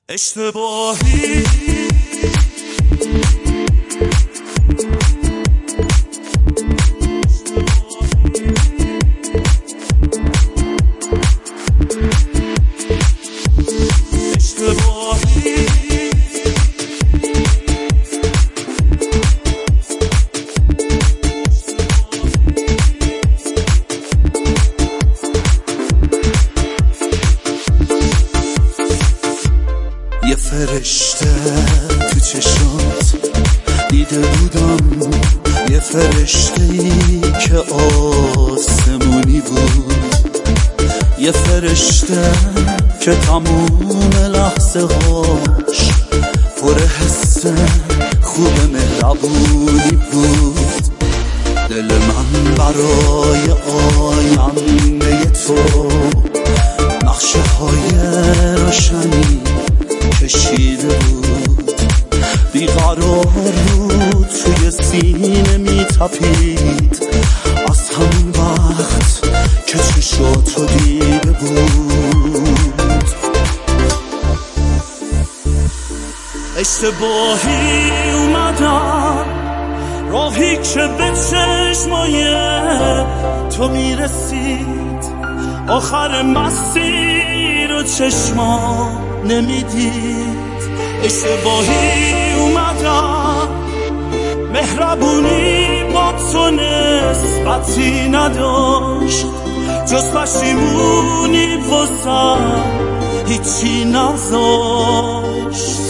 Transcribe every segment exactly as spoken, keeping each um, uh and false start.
اشتباهی یه فرشته تو چشات دیده بودم، یه فرشته ای که آسمونی بود، یه فرشته که تموم لحظه هاش پر حس خوب مهربونی بود. دل من برای آینده تو نقشه های روشنی کشیده بود، بیقرار بود توی سینه میتپید از همون وقت که چشاتو دیده بود. اشتباهی اومدم راهی که به چشمای تو میرسید، آخر مسیر و چشما نمیدید. اشتباهی اومدم مهربونی با تو نسبتی نداشت، جز پشیمونی واسم هیچی نذاشت.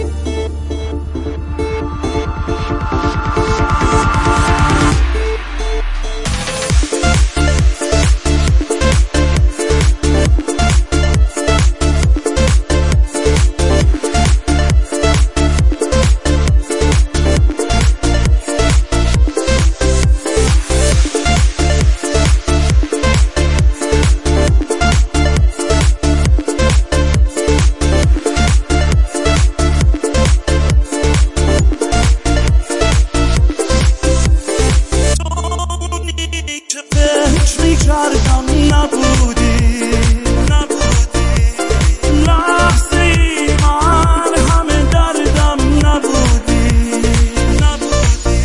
کردم نبودی نبودی لحظه ای من همه دردم نبودی نبودی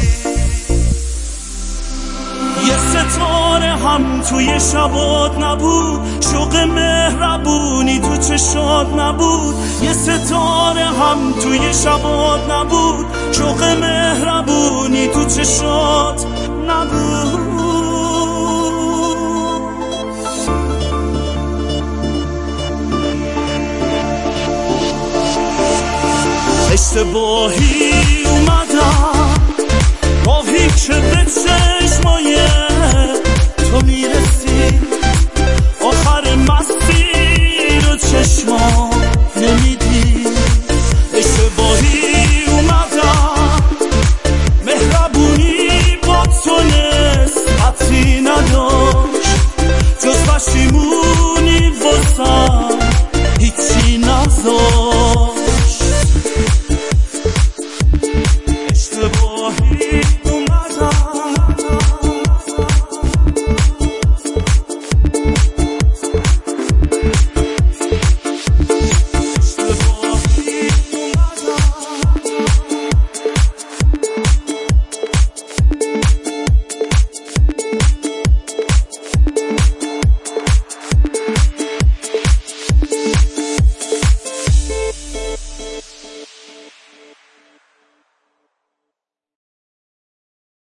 یه ستاره هم توی شبات نبود، شوق مهربونی تو چشات نبود. یه ستاره هم توی شبات نبود، شوق مهربونی تو چشات نبود. اشتباهی اومدم راهی که به چشمای